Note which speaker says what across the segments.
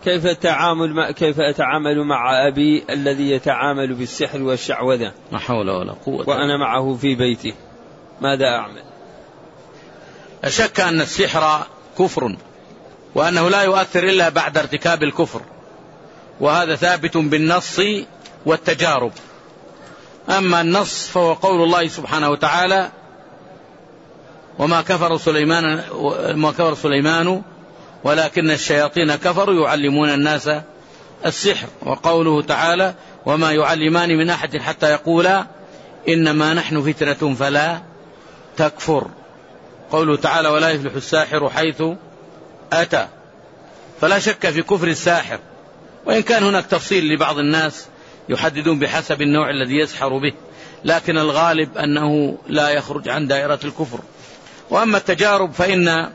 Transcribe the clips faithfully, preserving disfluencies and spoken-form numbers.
Speaker 1: كيف التعامل مع كيف أتعامل مع أبي الذي يتعامل بالسحر والشعوذة؟
Speaker 2: لا حول ولا قوة
Speaker 1: وأنا معه في بيته، ماذا أعمل؟
Speaker 2: لا شك أن السحر كفر، وأنه لا يؤثر إلا بعد ارتكاب الكفر، وهذا ثابت بالنص والتجارب. أما النص فهو قول الله سبحانه وتعالى: وما كفر سليمان وما كفر سليمان ولكن الشياطين كفروا يعلمون الناس السحر، وقوله تعالى: وما يعلمان من أحد حتى يقولا إنما نحن فتنة فلا تكفر. قوله تعالى: ولا يفلح الساحر حيث أتى. فلا شك في كفر الساحر، وإن كان هناك تفصيل لبعض الناس يحددون بحسب النوع الذي يسحر به، لكن الغالب أنه لا يخرج عن دائرة الكفر. وأما التجارب فإن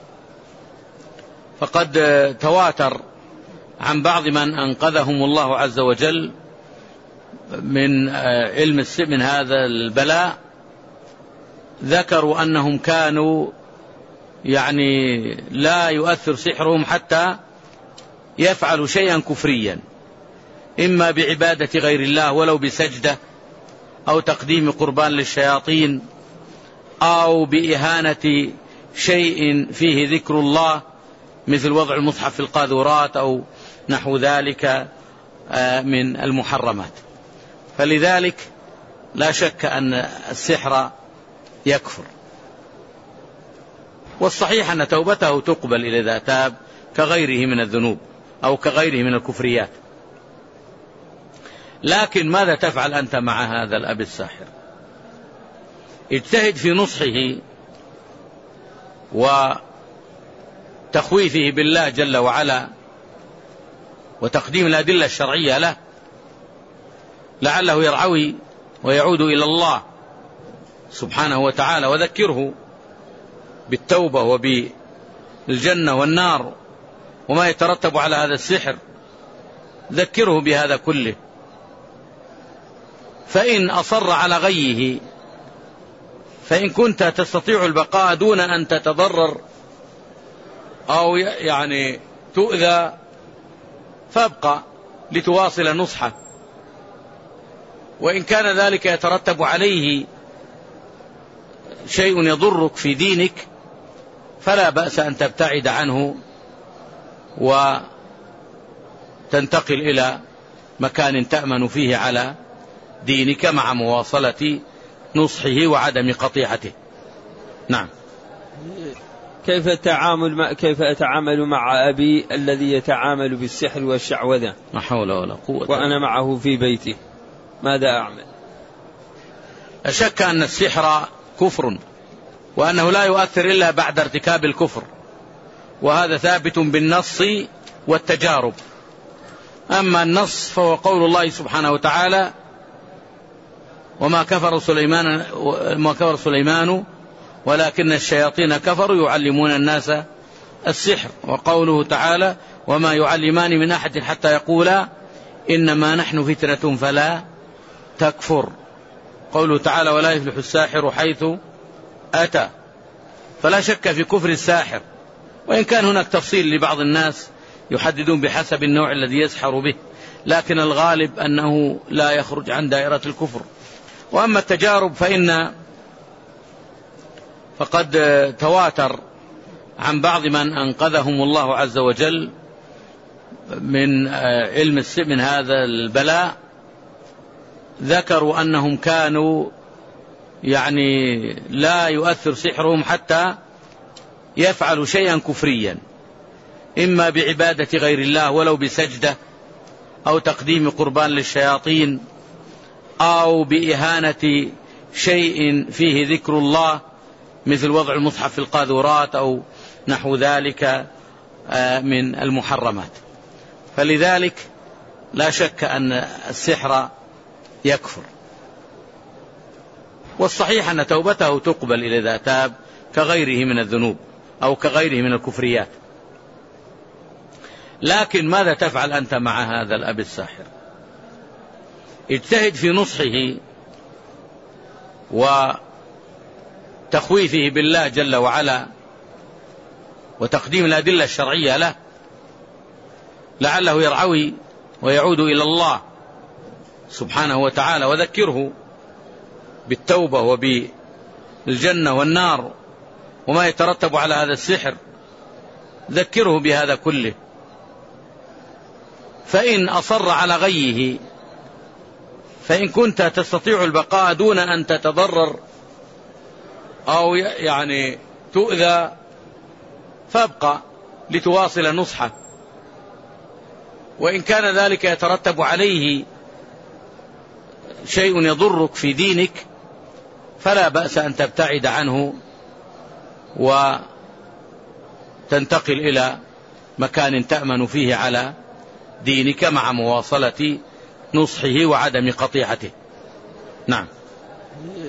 Speaker 2: فقد تواتر عن بعض من أنقذهم الله عز وجل من علم السحر من هذا البلاء، ذكروا أنهم كانوا يعني لا يؤثر سحرهم حتى يفعلوا شيئا كفريا، إما بعبادة غير الله ولو بسجدة أو تقديم قربان للشياطين أو بإهانة شيء فيه ذكر الله مثل وضع المصحف في القاذورات أو نحو ذلك من المحرمات. فلذلك لا شك أن السحر يكفر، والصحيح أن توبته تقبل إذا تاب كغيره من الذنوب أو كغيره من الكفريات. لكن ماذا تفعل أنت مع هذا الأب الساحر؟ اجتهد في نصحه وتخويفه بالله جل وعلا وتقديم الأدلة الشرعية له، لعله يرعوي ويعود إلى الله سبحانه وتعالى، وذكره بالتوبة وبالجنة والنار وما يترتب على هذا السحر، ذكره بهذا كله. فإن أصر على غيه، فإن كنت تستطيع البقاء دون أن تتضرر أو يعني تؤذى فابقى لتواصل نصحه، وإن كان ذلك يترتب عليه شيء يضرك في دينك فلا بأس أن تبتعد عنه وتنتقل إلى مكان تأمن فيه على دينك مع مواصلة نصحه وعدم قطيعته. نعم.
Speaker 1: كيف التعامل مع كيف أتعامل مع أبي الذي يتعامل بالسحر والشعوذة؟
Speaker 2: لا حول ولا قوة
Speaker 1: وأنا معه في بيته، ماذا أعمل؟
Speaker 2: لا شك أن السحر كفر، وأنه لا يؤثر إلا بعد ارتكاب الكفر، وهذا ثابت بالنص والتجارب. أما النص فهو قول الله سبحانه وتعالى: وما كفر سليمان وما كفر سليمان ولكن الشياطين كفروا يعلمون الناس السحر، وقوله تعالى: وما يعلمان من أحد حتى يقولا إنما نحن فتنة فلا تكفر. قوله تعالى: ولا يفلح الساحر حيث أتى. فلا شك في كفر الساحر، وإن كان هناك تفصيل لبعض الناس يحددون بحسب النوع الذي يسحر به، لكن الغالب أنه لا يخرج عن دائرة الكفر. وأما التجارب فإن فقد تواتر عن بعض من أنقذهم الله عز وجل من علم السحر من هذا البلاء، ذكروا أنهم كانوا يعني لا يؤثر سحرهم حتى يفعلوا شيئا كفريا، إما بعبادة غير الله ولو بسجدة أو تقديم قربان للشياطين أو بإهانة شيء فيه ذكر الله مثل وضع المصحف في القاذورات أو نحو ذلك من المحرمات. فلذلك لا شك أن السحر يكفر، والصحيح أن توبته تقبل إذا تاب كغيره من الذنوب أو كغيره من الكفريات. لكن ماذا تفعل أنت مع هذا الأب الساحر؟ اجتهد في نصحه وتخويفه بالله جل وعلا وتقديم الأدلة الشرعية له، لعله يرعوي ويعود إلى الله سبحانه وتعالى. وذكره بالتوبة وبالجنة والنار وما يترتب على هذا السحر، ذكره بهذا كله. فإن أصر على غيه، فإن كنت تستطيع البقاء دون أن تتضرر أو يعني تؤذى فابقى لتواصل نصحه. وإن كان ذلك يترتب عليه شيء يضرك في دينك فلا بأس أن تبتعد عنه وتنتقل إلى مكان تأمن فيه على دينك مع مواصلة نصحه وعدم قطيعته. نعم.